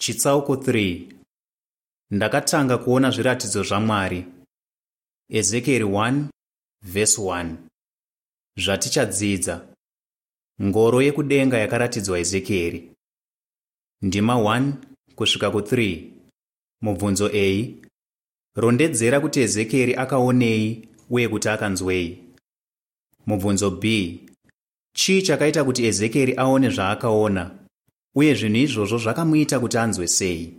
Chitsauko 3. Ndakatanga kuona zviratidzo zvaMwari. Ezekieri 1 verse 1. Zvatichadzidza. Ngoro yekudenga yakaratidzwa Ezekieri. Ndima 1 kusvika ku3. Mubvunzo A. Rondedzera kuti Ezekieri akaonei uye kuti akanzwei. Mubvunzo B. Chii chakaita kuti Ezekieri aone zvaakaona, uye zvinhu izvozvo zvakamuita kuti anzwe sei?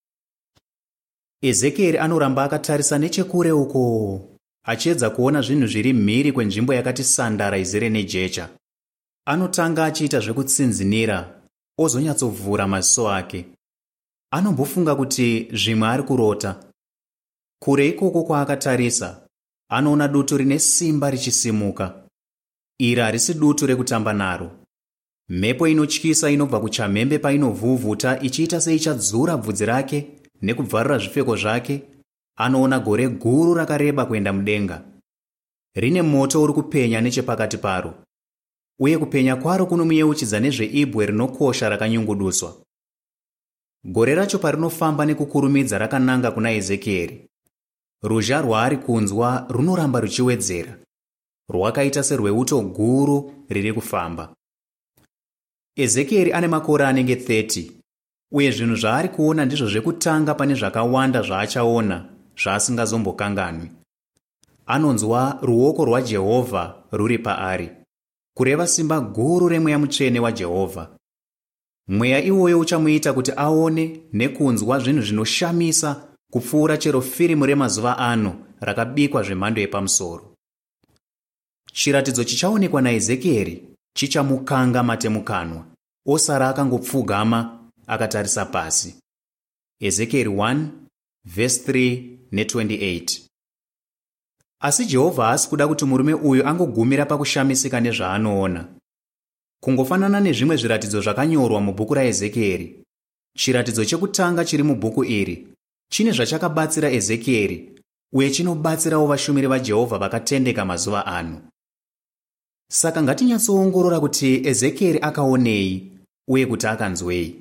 Ezekieri anoramba akatarisa nechekure uko, achiedza kuona zvinhu zviri mhiri kwenzvimbo yakati sandara izere nejecha. Anotanga achiita zvekutsinzinira, ozonyatsovhura maziso ake. Anombofunga kuti zvimwe ari kurota. Kure ikoko kwaakatarisa, anoona dutu rine simba richisimuka. Iri harisi dutu rekutamba naro. Mhepo inotyisa inobva kuchamhembe painovhuvhuta ichiita seichadzura bvudzi rake nekubvarura zvipfeko zvake. Anoona gore guru rakareba kuenda mudenga. Rine moto uri kupenya nechepakati paro, uye kupenya kwaro kunomuyeuchidza nezveibwe rinokosha rakanyunguduswa. Gore racho parinofamba nekukurumidza rakananga kuna Ezekieri. Ruzha rwaari kunzwa runoramba ruchiwedzera, rwakaita serweuto guru riri kufamba. Ezekieri ane makore anenge 30, uye zvinhu zvaari kuona ndizvo zvekutanga pane zvakawanda zvaachaona zvaasingazombokanganwi. Anonzwa ruoko rwaJehovha ruri paari, kureva simba guru remweya mutsvene waJehovha. Mweya iwoyo uchamuita kuti aone nekunzwa zvinhu zvinoshamisa kupfuura chero firimu remazuva ano rakabikwa zvemhando yepamusoro. Chiratidzo chichaonekwa naEzekieri chichamukanga matemukanwa, osara akangopfugama akatarisa pasi. Ezekieri 1 verse 3 ne28. Asi Jehovha haasi kuda kuti murume uyu angogumira pakushamisika nezvaanoona. Kungofanana nezvimwe zviratidzo zvakanyorwa mubhuku raEzekieri, chiratidzo chekutanga chiri mubhuku iri chine zvachakabatsira Ezekieri, uye chinobatsirawo vashumiri vaJehovha vakatendeka mazuva ano. Saka ngatinyatsoongorora kuti Ezekieri akaonei uye kuti akanzwei.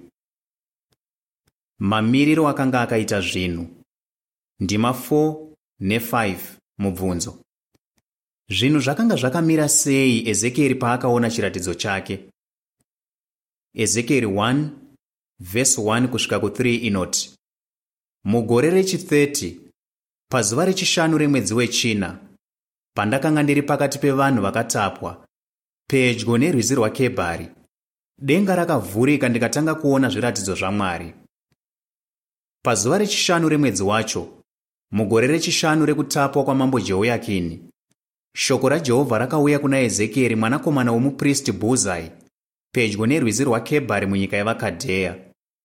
Mamiriro akanga akaita zvinhu. Ndima 4 ne5. Mubvunzo. Zvinhu zvakanga zvakamira sei Ezekieri paakaona chiratidzo chake? Ezekieri 1 verse 1 kusvika ku3 inoti: Mugore rechi30, pazuva rechishanu remwedzi wechina, pandakanga ndiri pakati pevanhu vakatapwa, pedyo nerwizi rwaKebhari, denga rakavhurika ndikatanga kuona zviratidzo zvaMwari. Pazuva rechishanu remwedzi wacho, mugore rechishanu rekutapwa kwamambo Jehoyakini, shoko raJehovha rakauya kuna Ezekieri mwanakomana womupristi Bhuzai, pedyo nerwizi rwaKebhari munyika yavaKadheya.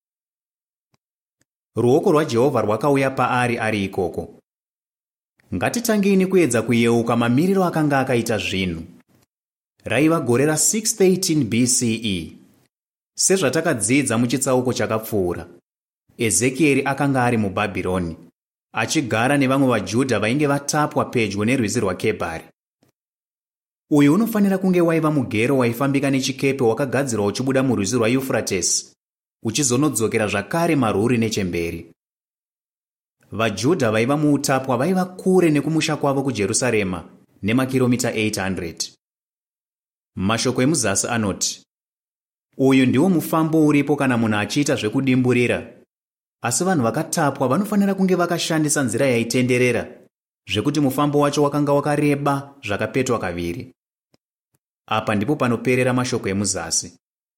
Ruoko rwaJehovha rwakauya paari ari ikoko. Ngatitangeni kuedza kuyeuka mamiriro akanga akaita zvinhu. Raiva gore ra613 BCE. Sezvatakadzidza muchitsauko chakapfuura, Ezekieri akanga ari muBhabhironi, achigara nevamwe vaJudha vainge vatapwa pedyo nerwizi rwaKebhari. Uyu unofanira kunge waiva mugero waifambika nechikepe wakagadzirwa uchibuda murwizi rwaYufuratesi, uchizonodzokera zvakare marhuri nechemberi. VaJudha vaiva muutapwa vaiva kure nekumusha kwavo kuJerusarema nemakiromita 800. Mashoko emuzasi anoti: uyu ndiwo mufambo uripo kana munhu achiita zvekudimburira, asi vanhu vakatapwa vanofanira kunge vakashandisa nzira yaitenderera, zvekuti mufambo wacho wakanga wakareba zvakapetwa kaviri. Apa ndipo panoperera mashoko emuzasi.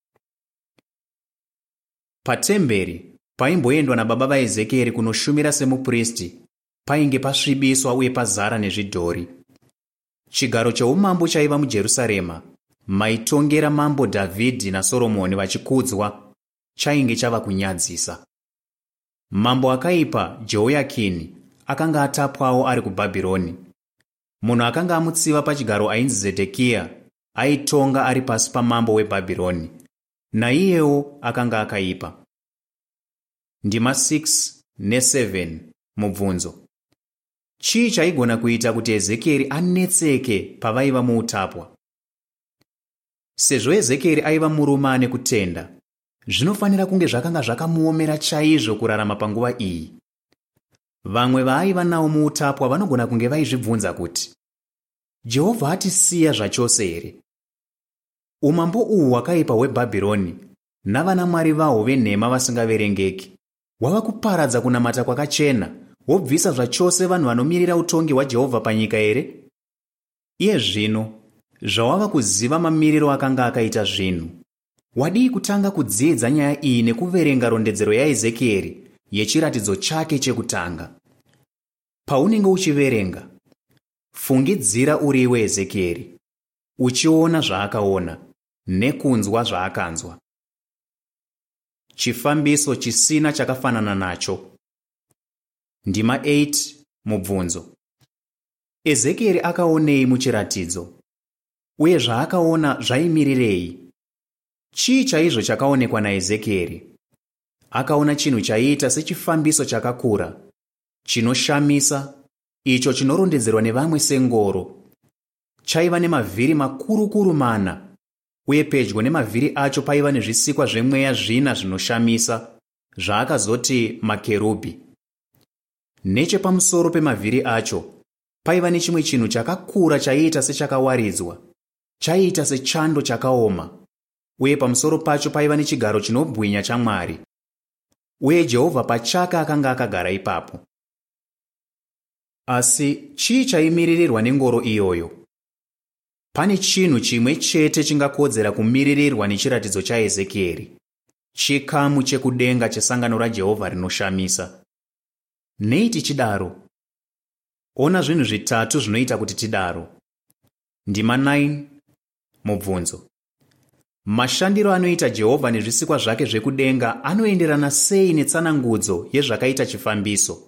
Patemberi paimboendwa nababa vaEzekieri kunoshumira semupristi painge pasvibiswa uye pazara nezvidhori. Chigaro cheumambo chaiva muJerusarema, maitongera mambo Dhavhidhi naSoromoni vachikudzwa, chainge chava kunyadzisa. Mambo akaipa Jehoyakini akanga atapwawo ari kuBhabhironi. Munhu akanga amutsiva pachigaro ainzi Zedhekia aitonga ari pasi pamambo weBhabhironi, naiyewo akanga akaipa. Ndima 6 ne7. Mubvunzo. Chii chaigona kuita kuti Ezekieri anetseke pavaiva muutapwa? Sezvo Ezekieri aiva murume ane kutenda, zvinofanira kunge zvakanga zvakamuomera chaizvo kurarama panguva iyi. Vamwe vaaiva nawo muutapwa vanogona kunge vaizvibvunza kuti, Jehovha atisiya zvachose here? Umambo uhu hwakaipa hweBhabhironi navanamwari vahwo venhema vasingaverengeki hwava kuparadza kunamata kwakachena, hwobvisa zvachose vanhu vanomirira utongi hwaJehovha panyika here? Iye zvino, zvawava kuziva mamiriro akanga akaita zvinhu, wadii kutanga kudziedza nyaya iyi nekuverenga rondedzero yaEzekieri yechiratidzo chake chekutanga. Paunenge uchiverenga, fungidzira uri iwe Ezekieri, uchiona zvaakaona nekunzwa zvaakanzwa. Chifambiso chisina chakafanana nacho. Ndima 8. Mubvunzo. Ezekieri akaonei muchiratidzo? Uye zvaakaona zvaimirirei? Chii chaizvo chakaonekwa naEzekieri? Akaona chinhu chaiita sechifambiso chakakura, chinoshamisa, icho chinorondedzerwa nevamwe sengoro. Chaiva nemavhiri makurukuru 4, uye pedyo nemavhiri acho paiva nezvisikwa zvemweya 4 zvinoshamisa, zvaakazoti makerubhi. Nechepamusoro pemavhiri acho paiva nechimwe chinhu chakakura chaiita sechakawaridzwa, chaiita sechando chakaoma, uye pamusoro pacho paiva nechigaro chinobwinya chaMwari. Uye Jehovha pachake akanga akagara ipapo. Asi chii chaimiririrwa nengoro iyoyo? Pane chinhu chimwe chete chingakodzera kumiririrwa nechiratidzo chaEzekieri, chikamu chekudenga chesangano raJehovha rinoshamisa. Nei tichidaro? Ona zvinhu 3 zvinoita kuti tidaro. Ndima 9. Mubvunzo. Mashandiro anoita Jehovha nezvisikwa zvake zvekudenga anoenderana sei netsanangudzo yezvakaita chifambiso?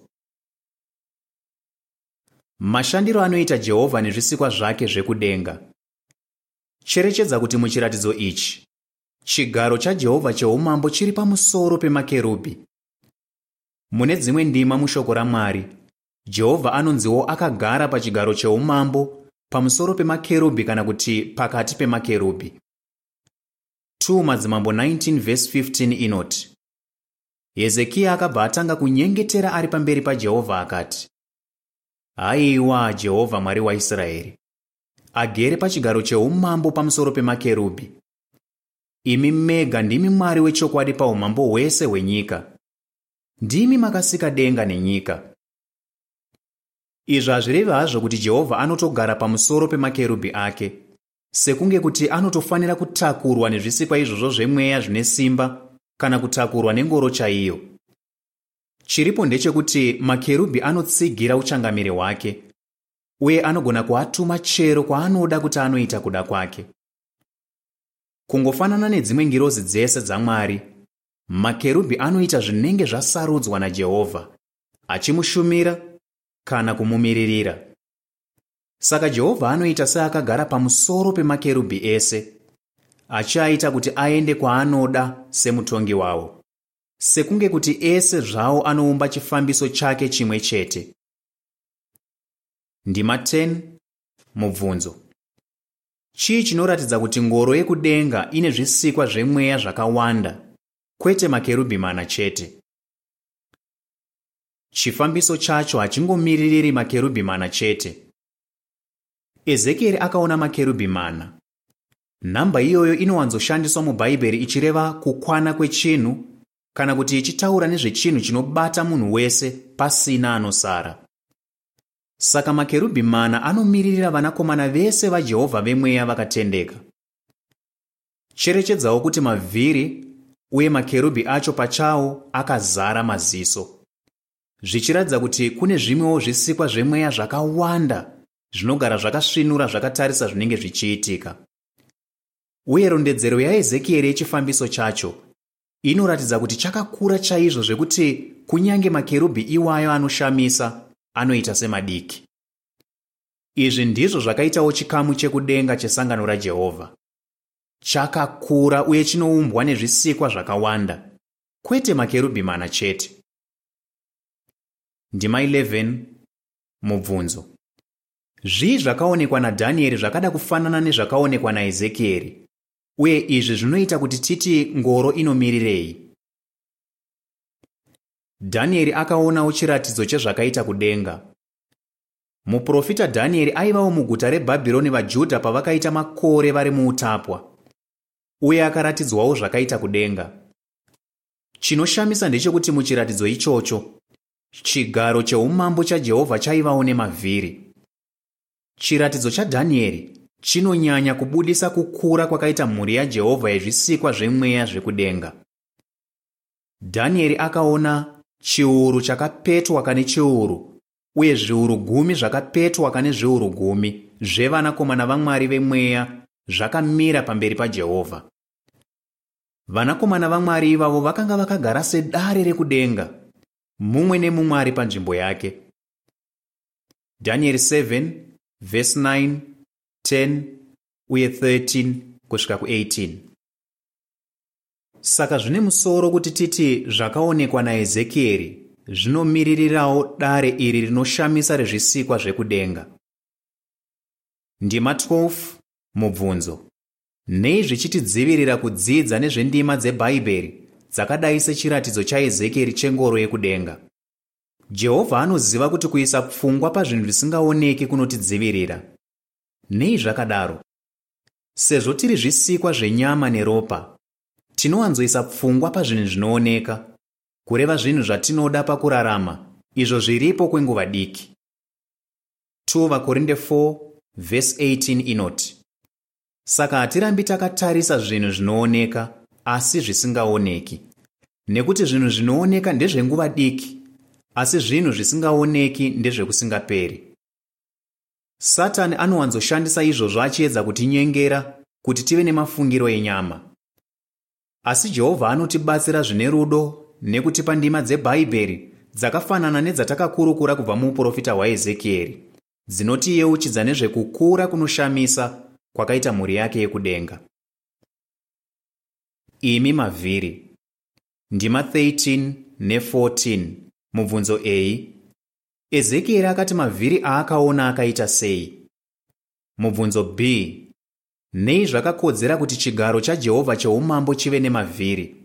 Mashandiro anoita Jehovha nezvisikwa zvake zvekudenga. Cherechedza kuti muchiratidzo ichi, chigaro chaJehovha cheumambo chiri pamusoro pemakerubhi. Mune dzimwe ndima mushoko raMwari, Jehovha anonziwo akagara pachigaro cheumambo pamusoro pemakerubhi kana kuti pakati pemakerubhi. 2 Madzimambo 19:15 inoti, Hezekia akabva atanga kunyengetera ari pamberi paJehovha akati, Haiwa Jehovha Mwari waIsraeri, agere pachigaro cheumambo pamusoro pemakerubhi. Imi mega ndimi Mwari wechokwadi paumambo hwese hwenyika. Ndimi makasika denga nenyika. Izvi hazvirevi hazvo kuti Jehovha anotogara pamusoro pemakerubhi ake, sekunge kuti anotofanira kutakurwa nezvisikwa izvozvo zvemweya zvine simba kana kutakurwa nengoro chaiyo. Chiripo ndechekuti makerubhi anotsigira uchangamiri hwake, uye anogona kuatuma chero kwaanoda kuti anoita kuda kwake. Kungofanana nedzimwe ngirozi dzese dzaMwari, makerubhi anoita zvinenge zvasarudzwa naJehovha, achimushumira kana kumumiririra. Saka Jehovha anoita seakagara pamusoro pemakerubhi ese, achiaita kuti aende kwaanoda semutongi wawo, sekunge kuti ese zvawo anoumba chifambiso chake chimwe chete. Ndima 10. Mubvunzo. Chii chinoratidza kuti ngoro yekudenga ine zvisikwa zvemweya zvakawanda, kwete makerubhi 4 chete? Chifambiso chacho hachingomiririri makerubhi 4 chete. Ezekieri akaona makerubhi 4. Nhamba iyoyo inowanzoshandiswa mubhaibheri ichireva kukwana kwechinhu kana kuti ichitaura nezvechinhu chinobata munhu wese pasina anosara. Saka makerubhi 4 anomiririra vanakomana vese vaJehovha vemweya vakatendeka. Cherechedzawo kuti mavhiri uye makerubhi acho pachawo akazara maziso, zvichiratidza kuti kune zvimwewo zvisikwa zvemweya zvakawanda zvinogara zvakasvinura zvakatarisa zvinenge zvichiitika. Uye rondedzero yaEzekieri yechifambiso chacho inoratidza kuti chakakura chaizvo zvekuti kunyange makerubhi iwayo anoshamisa anoita semadiki. Izvi ndizvo zvakaitawo chikamu chekudenga chesangano raJehovha. Chakakura uye chinoumbwa nezvisikwa zvakawanda, kwete makerubhi 4 chete. Ndima 11. Mubvunzo. Zvii zvakaonekwa naDhanieri zvakada kufanana nezvakaonekwa naEzekieri, uye izvi zvinoita kuti titi ngoro inomirirei. Dhanieri akaonawo chiratidzo chezvakaita kudenga. Muprofita Dhanieri aivawo muguta reBhabhironi vaJudha pavakaita makore vari muutapwa, uye akaratidzwawo zvakaita kudenga. Chinoshamisa ndechekuti muchiratidzo ichocho, chigaro cheumambo chaJehovha chaivawo nemavhiri. Chiratidzo chaDhanieri chinonyanya kubudisa kukura kwakaita mhuri yaJehovha yezvisikwa zvemweya zvekudenga. Dhanieri akaona chiuru chakapetwa kane chiuru, uye zviuru 10 zvakapetwa kane zviuru 10 zvevanakomana vaMwari vemweya zvakamira pamberi paJehovha. Vanakomana vaMwari ivavo vakanga vakagara sedare rekudenga, mumwe nemumwe ari panzvimbo yake. Danieri 7 verse 9, 10 uye 13 kusvika ku18. Saka zvine musoro kuti titi zvakaonekwa naEzekieri zvinomiririrawo dare iri rinoshamisa rezvisikwa zvekudenga. Ndima 12 mubvunzo. Nei zvichitidzivirira kudzidza nezvendima dzeBhaibheri dzakadai sechiratidzo chaEzekieri chengoro yekudenga? Jehovha anoziva kuti kuisa pfungwa pazvinhu zvisingaoneki kunotidzivirira. Nei zvakadaro? Sezvo tiri zvisikwa zvenyama neropa, tinowanzoisa pfungwa pazvinhu zvinooneka, kureva zvinhu zvatinoda pakurarama, izvo zviripo kwenguva diki. 2 Vakorinde 4 verse 18 inoti, saka hatirambi takatarisa zvinhu zvinooneka asi zvisingaoneki, nekuti zvinhu zvinooneka ndezvenguva diki, asi zvinhu zvisingaoneki ndezvekusingaperi. Satani anowanzoshandisa izvozvo achiedza kutinyengera kuti tive nemafungiro enyama. Asi Jehovha anotibatsira zvine rudo nekutipa ndima dzeBhaibheri dzakafanana nedzatakakurukura kubva muuprofita hwaEzekieri, dzinotiyeuchidza nezvekukura kunoshamisa kwakaita mhuri yake yekudenga. Imi mavhiri. Ndima 13 ne14 mubvunzo A. Ezekieri akati mavhiri aakaona akaita sei? Mubvunzo B. Nei zvakakodzera kuti chigaro chaJehovha cheumambo chive nemavhiri?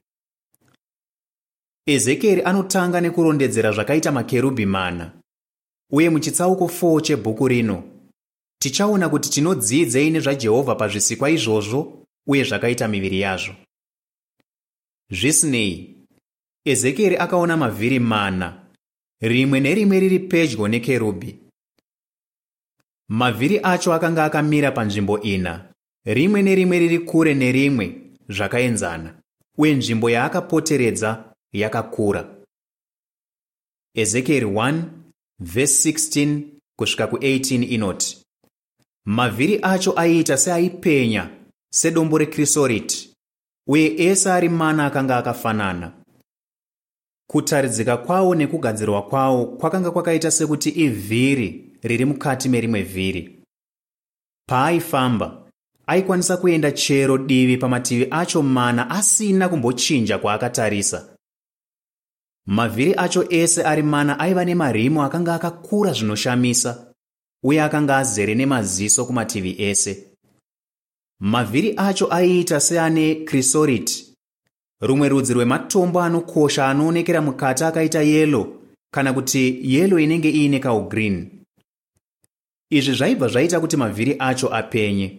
Ezekieri anotanga nekurondedzera zvakaita makerubhi 4, uye muchitsauko 4 chebhuku rino tichaona kuti tinodzidzei nezvaJehovha pazvisikwa izvozvo uye zvakaita miviri yazvo. Zvisinei, Ezekieri akaona mavhiri 4, rimwe nerimwe riri pedyo nekerubhi. Mavhiri acho akanga akamira panzvimbo 4, rimwe nerimwe riri kure nerimwe zvakaenzana, uye nzvimbo yaakapoteredza yakakura. Ezekieri 1 verse 16 kusvika ku18 inoti, mavhiri acho aiita seaipenya sedombo rekrisoriti, uye ese ari 4 akanga akafanana. Kutaridzika kwawo nekugadzirwa kwawo kwakanga kwakaita sekuti ivhiri riri mukati merimwe vhiri. Paaifamba, aikwanisa kuenda chero divi pamativi acho 4 asina kumbochinja kwaakatarisa. Mavhiri acho ese ari 4 aiva nemarimu akanga akakura zvinoshamisa, uye akanga azere nemaziso kumativi ese. Mavhiri acho aiita seane krisoriti, rumwe rudzi rwematombo anokosha anoonekera mukati akaita yelo, kana kuti yelo inenge iine kaugreen. Izvi zvaibva zvaita kuti mavhiri acho apenye.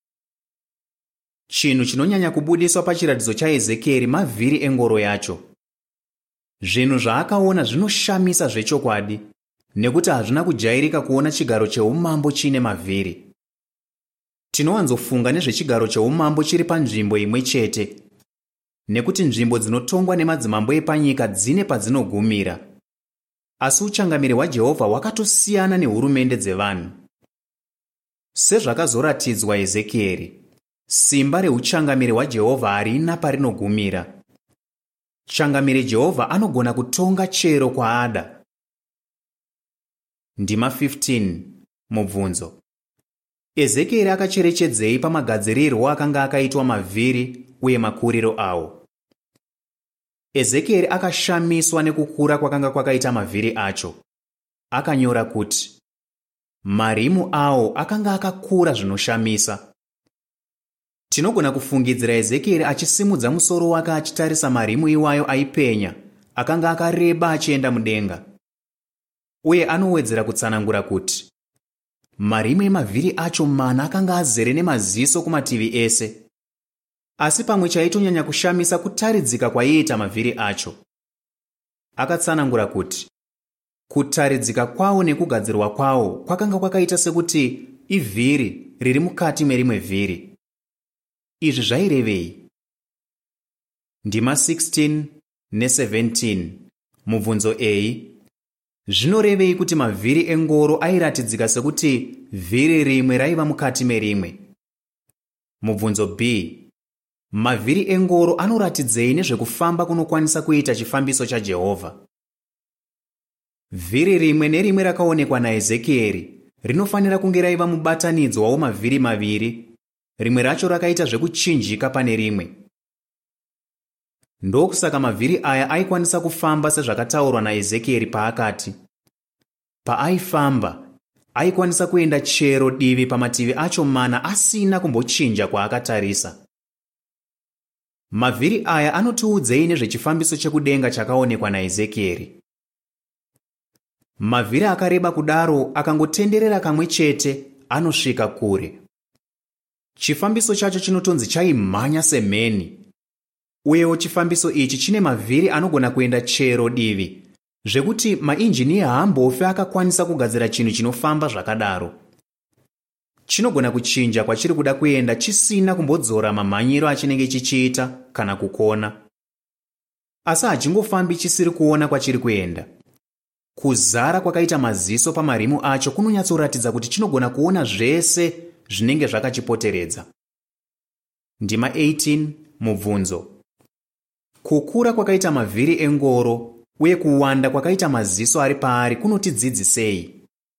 Chinhu chinonyanya kubudiswa pachiratidzo chaEzekieri mavhiri engoro yacho. Zvinhu zvaakaona zvinoshamisa zvechokwadi, nekuti hazvina kujairika kuona chigaro cheumambo chine mavhiri. Tinowanzofunga nezvechigaro cheumambo chiri panzvimbo imwe chete, nekuti nzvimbo dzinotongwa nemadzimambo epanyika dzine padzinogumira. Asi uchangamiri hwaJehovha hwakatosiyana nehurumende dzevanhu. Sezvakazoratidzwa Ezekieri, simba reuchangamiri hwaJehovha harina parinogumira. Changamiri Jehovha anogona kutonga chero kwaada. Ndima 15 mubvunzo. Ezekieri akacherechedzei pamagadzirirwo akanga akaitwa mavhiri uye makuriro awo? Ezekieri akashamiswa nekukura kwakanga kwakaita mavhiri acho. Akanyora kuti marimu awo akanga akakura zvinoshamisa. Tinogona kufungidzira Ezekieri achisimudza musoro wake achitarisa marimu iwayo aipenya akanga akareba achienda mudenga. Uye anowedzera kutsanangura kuti marimu emavhiri acho mana akanga azere nemaziso kumativi ese. Asi pamwe chaitonyanya kushamisa kutaridzika kwaiita mavhiri acho. Akatsanangura kuti kutaridzika kwawo nekugadzirwa kwawo kwakanga kwakaita sekuti ivhiri riri mukati merimwe vhiri. Izvi zvairevei? Ndima 16 ne17 mubvunzo A. Zvinorevei kuti mavhiri engoro airatidzika sekuti vhiri rimwe raiva mukati merimwe? Mubvunzo B. Mavhiri engoro anoratidzei nezvekufamba kunokwanisa kuita chifambiso chaJehovha? Vhiri rimwe nerimwe rakaonekwa naEzekieri rinofanira kunge raiva mubatanidzwa wamavhiri maviri, rimwe racho rakaita zvekuchinjika pane rimwe. Ndokusaka mavhiri aya aikwanisa kufamba sezvakataurwa naEzekieri paakati, paaifamba aikwanisa kuenda chero divi pamativi acho mana asina kumbochinja kwaakatarisa. Mavhiri aya anotiudzei nezvechifambiso chekudenga chakaonekwa naEzekieri. Mavhiri akareba kudaro akangotenderera kamwe chete anosvika kure. Chifambiso chacho chinotonzi chaimhanya semheni. Uyewo chifambiso ichi chine mavhiri anogona kuenda chero divi, zvekuti mainjiniya haambofe akakwanisa kugadzira chinhu chinofamba zvakadaro. Chinogona kuchinja kwachiri kuda kuenda chisina kumbodzora mamhanyiro achinenge chichiita kana kukona. Asi hachingofambi chisiri kuona kwachiri kuenda. Kuzara kwakaita maziso pamarimu acho kunonyatsoratidza kuti chinogona kuona zvese zvinenge zvakachipoteredza. Ndima 18 mubvunzo. Kukura kwakaita mavhiri engoro uye kuwanda kwakaita maziso ari paari kunotidzidzisei?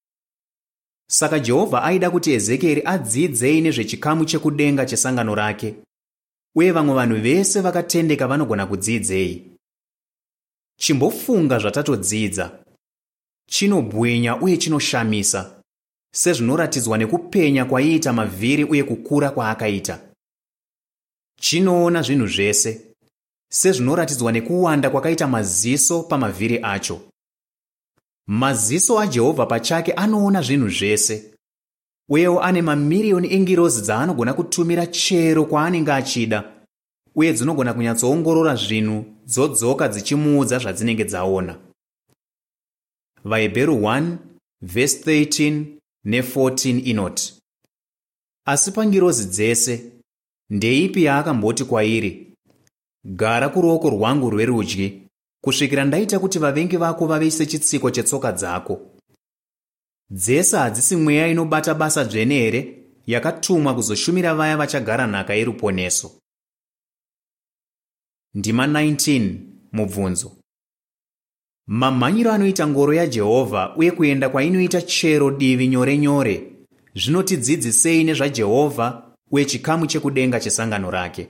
Saka Jehovha aida kuti Ezekieri adzidzei nezvechikamu chekudenga chesangano rake, uye vamwe vanhu vese vakatendeka vanogona kudzidzei. Chimbofunga zvatatodzidza. Chinobwinya uye chinoshamisa, sezvinoratidzwa nekupenya kwaiita mavhiri uye kukura kwaakaita. Chinoona zvinhu zvese, sezvinoratidzwa nekuwanda kwakaita maziso pamavhiri acho. Maziso aJehovha pachake anoona zvinhu zvese, uyewo ane mamiriyoni engirozi dzaanogona kutumira chero kwaanenge achida, uye dzinogona kunyatsoongorora zvinhu dzodzoka dzichimuudza zvadzinenge dzaona. VaHebheru 1 verse 13 ne14 inoti, asi pangirozi dzese ndeipi yaakamboti kwairi, gara kuruoko rwangu rwerudyi kusvikira ndaita kuti vavengi vako vave sechitsiko chetsoka dzako. Dzese hadzisi mweya inobata basa dzvene here, yakatumwa kuzoshumira vaya vachagara nhaka yeruponeso? Ndima 19 mubvunzo. Mamhanyiro anoita ngoro yaJehovha uye kuenda kwainoita chero divi nyore nyore zvinotidzidzisei nezvaJehovha uye chikamu chekudenga chesangano rake?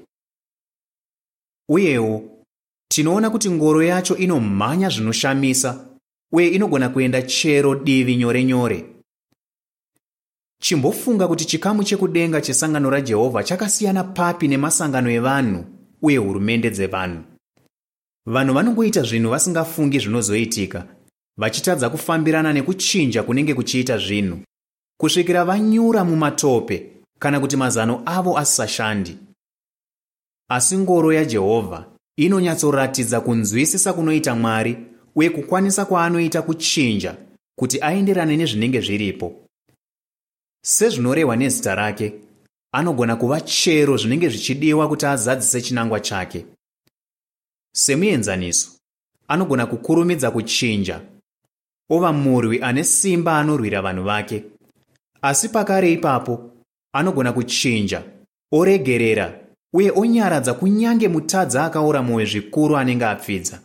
Uyewo tinoona kuti ngoro yacho inomhanya zvinoshamisa uye inogona kuenda chero divi nyore nyore. Chimbofunga kuti chikamu chekudenga chesangano raJehovha chakasiyana papi nemasangano evanhu uye hurumende dzevanhu. Vanhu vanongoita zvinhu vasingafungi zvinozoitika, vachitadza kufambirana nekuchinja kunenge kuchiita zvinhu, kusvikira vanyura mumatope kana kuti mazano avo asisashandi. Asi ngoro yaJehovha inonyatsoratidza kunzwisisa kunoita Mwari uye kukwanisa kwaanoita kuchinja kuti aenderane nezvinenge zviripo. Sezvinorehwa nezita rake, anogona kuva chero zvinenge zvichidiwa kuti azadzise chinangwa chake. Semuenzaniso, anogona kukurumidza kuchinja, ova murwi ane simba anorwira vanhu vake. Asi pakare ipapo, anogona kuchinja, oregerera, uye onyaradza kunyange mutadza akaora mwoyo zvikuru anenge apfidza.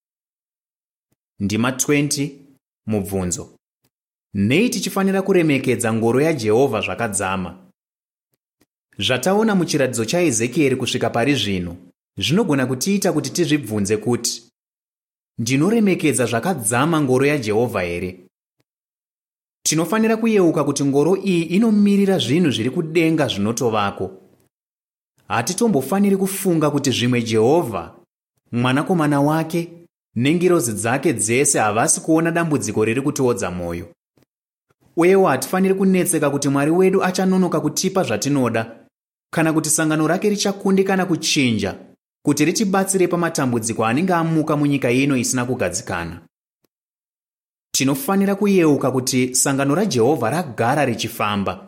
Ndima 20 mubvunzo. Nei tichifanira kuremekedza ngoro yaJehovha zvakadzama? Zvataona muchiratidzo chaEzekieri kusvika pari zvino, zvinogona kutiita kuti tizvibvunze kuti, ndinoremekedza zvakadzama ngoro yaJehovha here? Tinofanira kuyeuka kuti ngoro iyi inomirira zvinhu zviri kudenga zvinotovako. Hatitombofaniri kufunga kuti zvimwe Jehovha, mwanakomana wake nengirozi dzake dzese havasi kuona dambudziko riri kutiodza mwoyo. Uyewo hatifaniri kunetseka kuti Mwari wedu achanonoka kutipa zvatinoda, kana kuti sangano rake richakundikana kuchinja kuti ritibatsire pamatambudziko anenge amuka munyika ino isina kugadzikana. Tinofanira kuyeuka kuti sangano raJehovha ragara richifamba.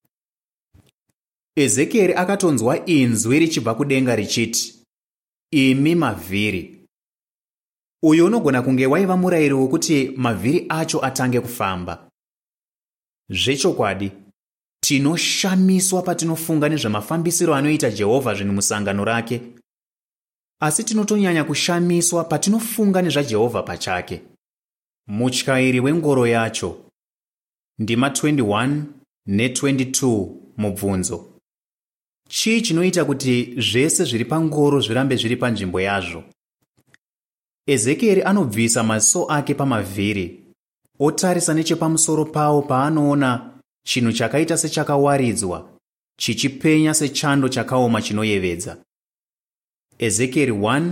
Ezekieri akatonzwa inzwi richibva kudenga richiti, "Imi mavhiri." Uyu unogona kunge waiva murayiro wokuti mavhiri acho atange kufamba. Zvechokwadi, tinoshamiswa patinofunga nezvemafambisiro anoita Jehovha zvinhu musangano rake, asi tinotonyanya kushamiswa patinofunga nezvaJehovha pachake. Mutyairi wengoro yacho. Ndima 21 ne22 mubvunzo. Chii chinoita kuti zvese zviri pangoro zvirambe zviri panzvimbo yazvo? Ezekieri anobvisa maziso ake pamavhiri, otarisa nechepamusoro pawo paanoona chinhu chakaita sechakawaridzwa, chichipenya sechando chakaoma chinoyevedza. Ezekieri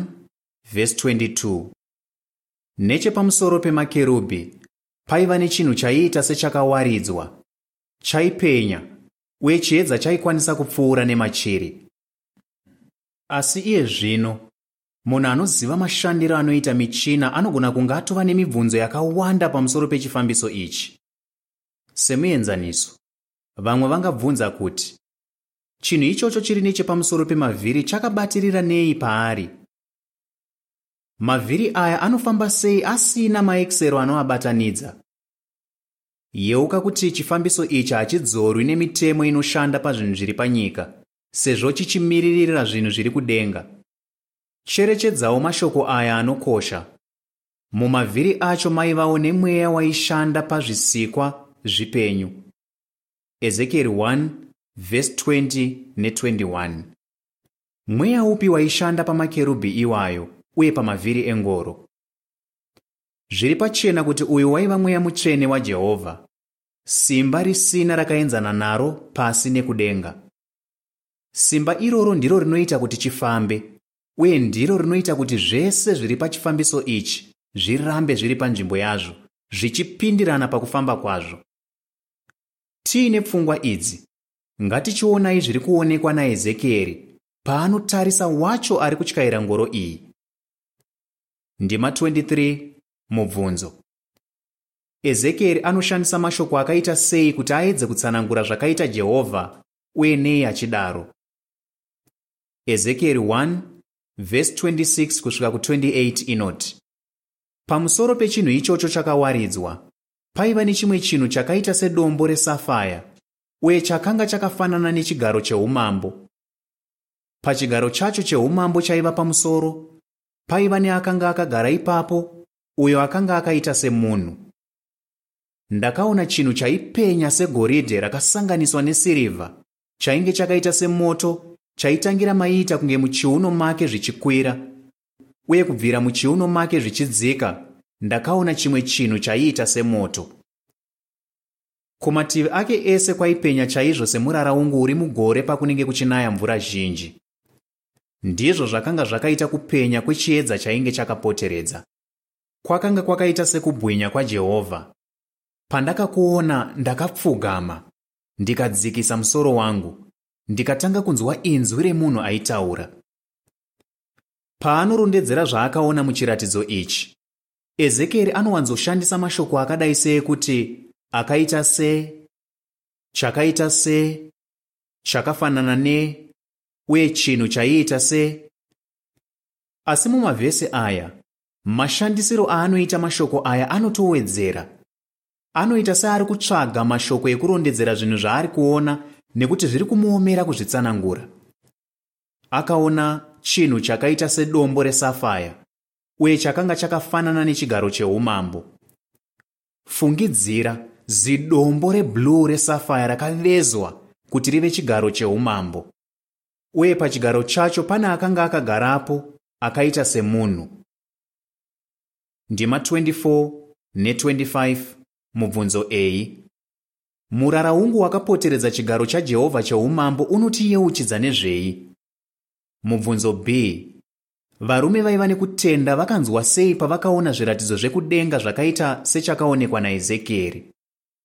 1:22. Nechepamusoro pemakerubhi paiva nechinhu chaiita sechakawaridzwa, chaipenya, uye chiedza chaikwanisa kupfuura nemachiri. Asi iye zvino, munhu anoziva mashandiro anoita michina anogona kunge atova nemibvunzo yakawanda pamusoro pechifambiso ichi. Semuenzaniso, vamwe vangabvunza kuti, chinhu ichocho chiri nechepamusoro pemavhiri chakabatirira nei paari? Mavhiri aya anofamba sei asina maekisero anoabatanidza? Yeuka kuti chifambiso ichi hachidzorwi nemitemo inoshanda pazvinhu zviri panyika, sezvo chichimiririra zvinhu zviri kudenga. Cherechedzawo mashoko aya anokosha. Mumavhiri acho maivawo nemweya waishanda pazvisikwa zvipenyu. Ezekieri 1:20 ne21. Mweya upi waishanda pamakerubhi iwayo uye pamavhiri engoro? Zviri pachena kuti uyu waiva mweya mutsvene waJehovha, simba risina rakaenzana naro pasi nekudenga. Simba iroro ndiro rinoita kuti chifambe, uye ndiro rinoita kuti zvese zviri pachifambiso ichi zvirambe zviri panzvimbo yazvo, zvichipindirana pakufamba kwazvo. Tiine pfungwa idzi, ngatichionai zviri kuonekwa naEzekieri paanotarisa wacho ari kutyaira ngoro iyi. Ndima 23 mubvunzo. Ezekieri anoshandisa mashoko akaita sei kuti aedze kutsanangura zvakaita Jehovha uye nei achidaro? Ezekieri 1:26-28 inoti, pamusoro pechinhu ichocho chakawaridzwa, paiva nechimwe chinhu chakaita sedombo resafaya, uye chakanga chakafanana nechigaro cheumambo. Pachigaro chacho cheumambo chaiva pamusoro, paiva neakanga akagara ipapo, uyo akanga akaita semunhu. Ndakaona chinhu chaipenya segoridhe rakasanganiswa nesirivha, chainge chakaita semoto, chaitangira maita kunge muchiuno make zvichikwira, uye kubvira muchiuno make zvichidzika, ndakaona chimwe chinhu chaiita semoto. Kumativi ake ese kwaipenya chaizvo semurara ungu uri mugore pakunenge kuchinaya mvura zhinji. Ndizvo zvakanga zvakaita kupenya kwechiedza chainge chakapoteredza. Kwakanga kwakaita sekubwinya kwaJehovha. Pandakakuona ndakapfugama, ndikadzikisa musoro wangu, ndikatanga kunzwa inzwi remunhu aitaura. Paanorondedzera zvaakaona muchiratidzo ichi, Ezekieri anowanzoshandisa mashoko akadai seekuti akaita se, chakaita se, chakafanana ne, uye chinhu chaiita se. Asi mumavhesi aya, mashandisiro aanoita mashoko aya anotowedzera. Anoita seari kutsvaga mashoko ekurondedzera zvinhu zvaari kuona nekuti zviri kumuomera kuzvitsanangura. Akaona chinhu chakaita sedombo resafaya, uye chakanga chakafanana nechigaro cheumambo. Fungidzira zidombo rebhuruu resafaya rakavezwa kuti rive chigaro cheumambo. Uye pachigaro chacho pane akanga akagarapo akaita semunhu. Ndima 24 ne25 mubvunzo A. Murara ungu wakapoteredza chigaro chaJehovha cheumambo unotiyeuchidza nezvei? Mubvunzo B. Varume vaiva nekutenda vakanzwa sei pavakaona zviratidzo zvekudenga zvakaita sechakaonekwa naEzekieri?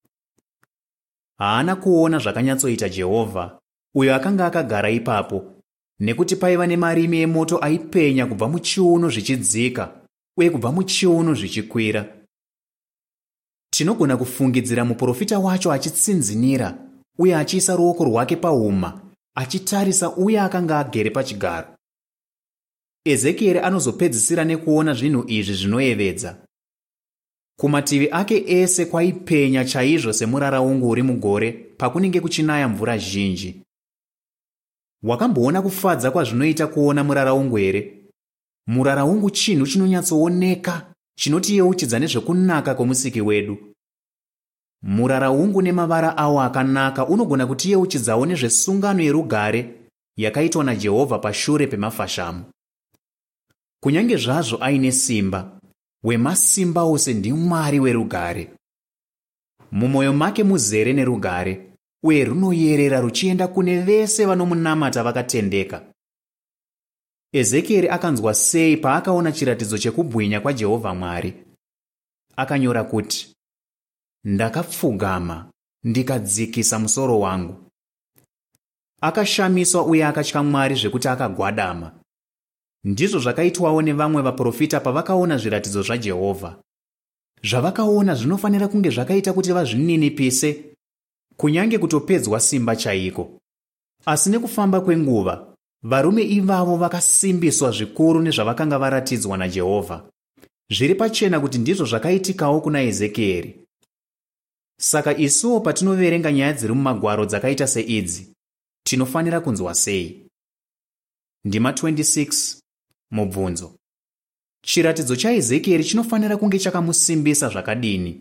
Haana kuona zvakanyatsoita Jehovha, uyo akanga akagara ipapo, nekuti paiva nemarimi emoto aipenya kubva muchiuno zvichidzika uye kubva muchiuno zvichikwira. Tinogona kufungidzira muprofita wacho achitsinzinira uye achiisa ruoko rwake pahuma, achitarisa uye akanga agere pachigaro. Ezekieri anozopedzisira nekuona zvinhu izvi zvinoyevedza. Kumativi ake ese kwaipenya chaizvo semuraraungu uri mugore pakunenge kuchinaya mvura zhinji. Wakamboona kufadza kwazvinoita kuona muraraungu here? Muraraungu chinhu chinonyatsooneka, chinotiyeuchidza nezvekunaka kwomusiki wedu. Muraraungu nemavara awo akanaka unogona kutiyeuchidzawo nezvesungano yerugare yakaitwa naJehovha pashure pemafashamu. Kunyange zvazvo aine simba, Wemasimba Ose ndiMwari werugare. Mumwoyo make muzere nerugare, uye runoyerera ruchienda kune vese vanomunamata vakatendeka. Ezekieri akanzwa sei paakaona chiratidzo chekubwinya kwaJehovha Mwari? Akanyora kuti, ndakapfugama ndikadzikisa musoro wangu. Akashamiswa uye akatya Mwari zvekuti akagwadama. Ndizvo zvakaitwawo nevamwe vaprofita pavakaona zviratidzo zvaJehovha. Zvavakaona zvinofanira kunge zvakaita kuti vazvininipise, kunyange kutopedzwa simba chaiko. Asi nekufamba kwenguva, varume ivavo vakasimbiswa zvikuru nezvavakanga varatidzwa naJehovha. Zviri pachena kuti ndizvo zvakaitikawo kuna Ezekieri. Saka isuwo patinoverenga nyaya dziri mumagwaro dzakaita seidzi, tinofanira kunzwa sei? Ndima 26. Mubvunzo. Chiratidzo chaEzekieri chinofanira kunge chakamusimbisa zvakadini?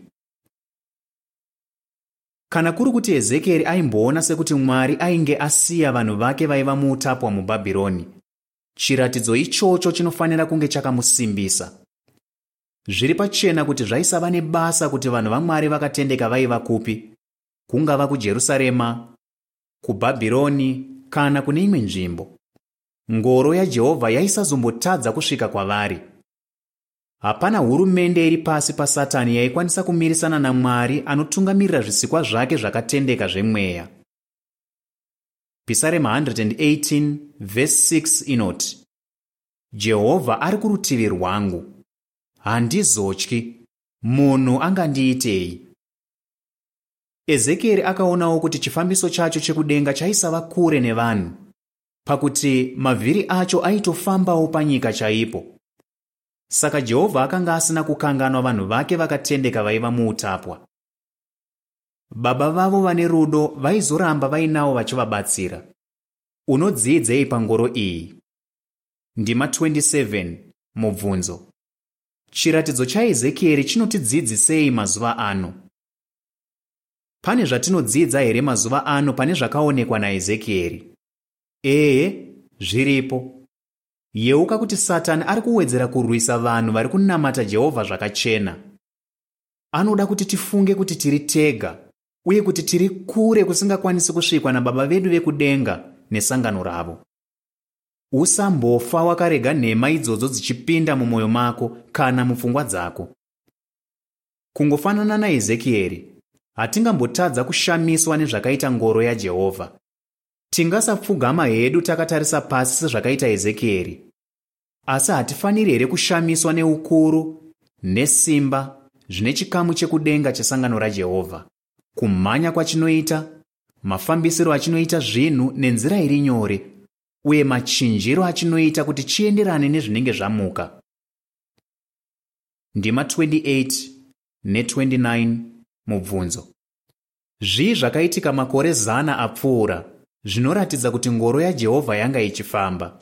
Kana kuri kuti Ezekieri aimboona sekuti Mwari ainge asiya vanhu vake vaiva muutapwa muBhabhironi, chiratidzo ichocho chinofanira kunge chakamusimbisa. Zviri pachena kuti zvaisava nebasa kuti vanhu vaMwari vakatendeka vaiva kupi, kungava kuJerusarema, kuBhabhironi kana kune imwe nzvimbo. Ngoro yaJehovha yaisazombotadza kusvika kwavari. Hapana hurumende iri pasi paSatani yaikwanisa kumirisana naMwari anotungamirira zvisikwa zvake zvakatendeka zvemweya. Pisarema 118 verse 6 inoti, Jehovha ari kurutivi rwangu, handizotyi, munhu angandiitei? Ezekieri akaonawo kuti chifambiso chacho chekudenga chaisava kure nevanhu, pakuti mavhiri acho aitofambawo panyika chaipo. Saka Jehovha akanga asina kukanganwa vanhu vake vakatendeka vaiva muutapwa. Baba vavo vane rudo vaizoramba vainawo vachivabatsira. Unodzidzei pangoro iyi? Ndima 27. Mubvunzo. Chiratidzo chaEzekieri chinotidzidzisei mazuva ano? Pane zvatinodzidza here mazuva ano pane zvakaonekwa naEzekieri? Zviripo. Yeuka kuti Satani ari kuwedzera kurwisa vanhu vari kunamata Jehovha zvakachena. Anoda kuti tifunge kuti tiri tega, uye kuti tiri kure kusingakwanisi kusvikwa naBaba vedu vekudenga nesangano ravo. Usambofa wakarega nhema idzodzo dzichipinda mumwoyo mako kana mupfungwa dzako. Kungofanana naEzekieri, hatingambotadza kushamiswa nezvakaita ngoro yaJehovha. Tingasapfugama hedu takatarisa pasi sezvakaita Ezekieri. Asi hatifaniri here kushamiswa neukuru, nesimba, zvine chikamu chekudenga chesangano raJehovha, kumhanya kwachinoita, mafambisiro achinoita zvinhu nenzira iri nyore, uye machinjiro achinoita kuti chienderane nezvinenge zvamuka. Ndima 28 ne29. Mubvunzo. Zvii zvakaitika makore 100 apfuura zvinoratidza kuti ngoro yaJehovha yanga ichifamba?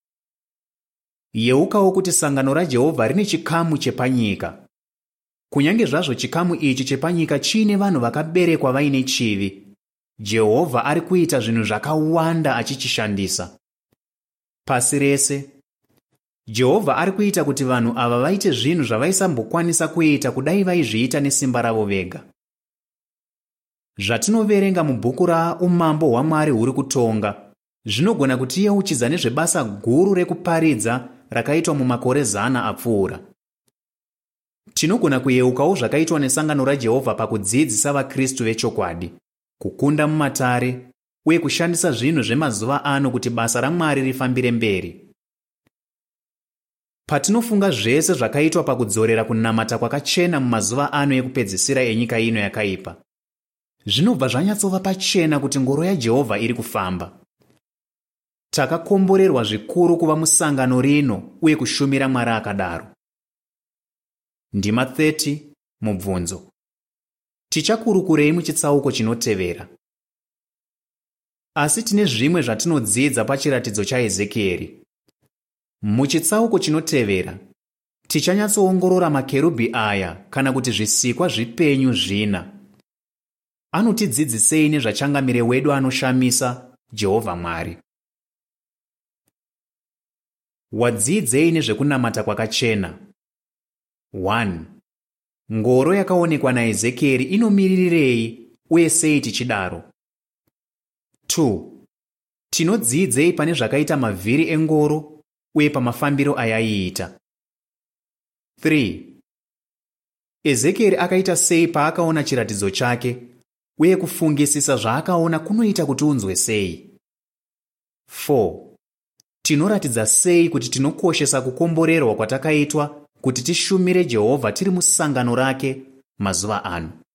Yeukawo kuti sangano raJehovha rine chikamu chepanyika. Kunyange zvazvo chikamu ichi chepanyika chiine vanhu vakaberekwa vaine chivi, Jehovha ari kuita zvinhu zvakawanda achichishandisa. Pasi rese, Jehovha ari kuita kuti vanhu ava vaite zvinhu zvavaisambokwanisa kuita kudai vaizviita nesimba ravo vega. Zvatinoverenga mubhuku raumambo hwaMwari huri kutonga zvinogona kutiyeuchidza nezvebasa guru rekuparidza rakaitwa mumakore 100 apfuura. Tinogona kuyeukawo zvakaitwa nesangano raJehovha pakudzidzisa vaKristu vechokwadi, kukunda mumatare uye kushandisa zvinhu zvemazuva ano kuti basa raMwari rifambire mberi. Patinofunga zvese zvakaitwa pakudzorera kunamata kwakachena mumazuva ano ekupedzisira enyika ino yakaipa, zvinobva zvanyatsova pachena kuti ngoro yaJehovha iri kufamba. Takakomborerwa zvikuru kuva musangano rino uye kushumira Mwari akadaro. Ndima 30 mubvunzo. Tichakurukurei muchitsauko chinotevera? Asi tine zvimwe zvatinodzidza pachiratidzo chaEzekieri. Muchitsauko chinotevera, tichanyatsoongorora makerubhi aya kana kuti zvisikwa zvipenyu zvina. Anotidzidzisei nezvachangamire wedu anoshamisa Jehovha Mwari. Wadzidzei nezvekunamata kwakachena. 1. Ngoro yakaonekwa naEzekieri inomirirei uye sei tichidaro? 2. Tinodzidzei pane zvakaita mavhiri engoro uye pamafambiro ayaiita. 3. Ezekieri akaita sei paakaona chiratidzo chake uye kufungisisa zvaakaona kunoita kuti unzwe sei? 4. Tinoratidza sei kuti tinokoshesa kukomborerwa kwatakaitwa kuti tishumire Jehovha tiri musangano rake mazuva ano?